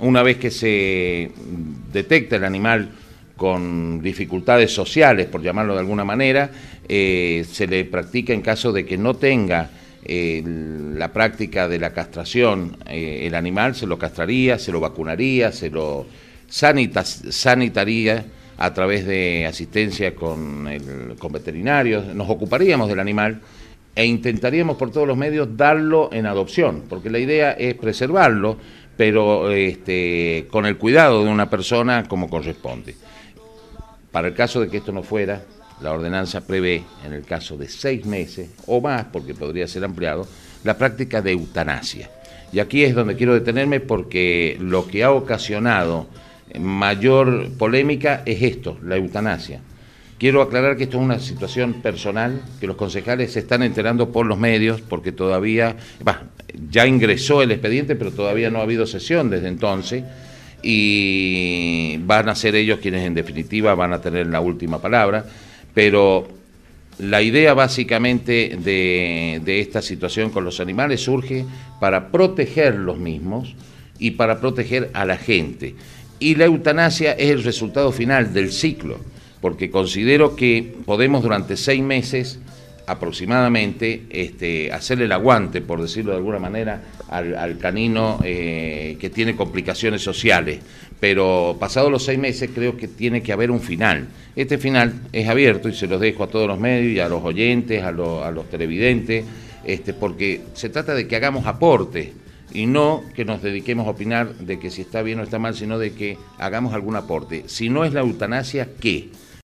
una vez que se detecta el animal con dificultades sociales, por llamarlo de alguna manera, se le practica en caso de que no tenga la práctica de la castración, el animal se lo castraría, se lo vacunaría, se lo sanitaría a través de asistencia con veterinarios, nos ocuparíamos del animal e intentaríamos por todos los medios darlo en adopción, porque la idea es preservarlo, pero con el cuidado de una persona como corresponde. Para el caso de que esto no fuera, la ordenanza prevé, en el caso de 6 meses o más, porque podría ser ampliado, la práctica de eutanasia. Y aquí es donde quiero detenerme porque lo que ha ocasionado mayor polémica es esto, la eutanasia. Quiero aclarar que esto es una situación personal, que los concejales se están enterando por los medios, porque todavía, ya ingresó el expediente, pero todavía no ha habido sesión desde entonces, y van a ser ellos quienes en definitiva van a tener la última palabra, pero la idea básicamente de esta situación con los animales surge para proteger los mismos y para proteger a la gente. Y la eutanasia es el resultado final del ciclo, porque considero que podemos durante 6 meses aproximadamente hacerle el aguante, por decirlo de alguna manera, al canino que tiene complicaciones sociales, pero pasados los 6 meses creo que tiene que haber un final. Este final es abierto y se los dejo a todos los medios y a los oyentes, a los televidentes, porque se trata de que hagamos aportes y no que nos dediquemos a opinar de que si está bien o está mal, sino de que hagamos algún aporte. Si no es la eutanasia, ¿qué?